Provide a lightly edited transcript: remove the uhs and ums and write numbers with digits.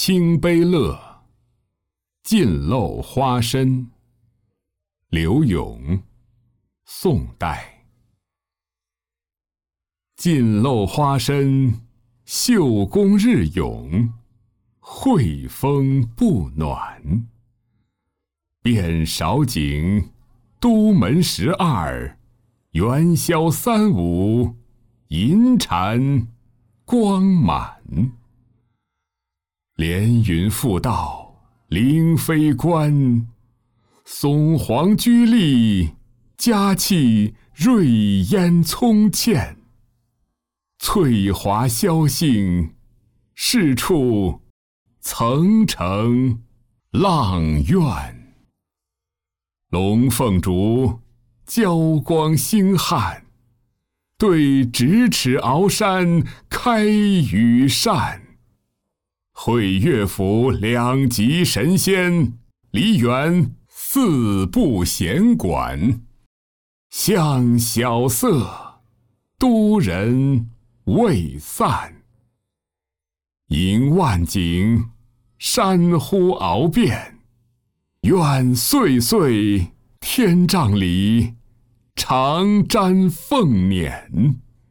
清悲乐，尽露花深。刘永，宋代。尽露花深，绣宫日涌，惠风不暖。遍韶景，都门12，元宵35，银蟾光满。连云复道，灵飞关，松黄居立，佳气瑞烟葱茜。翠华萧杏，是处层城阆苑。龙凤烛，交光星汉，对咫尺鳌山开羽扇。会乐府2级神仙，梨园4部弦管。向晓色，都人未散。迎万景，山呼鳌变。愿岁岁天帐里，常瞻凤辇。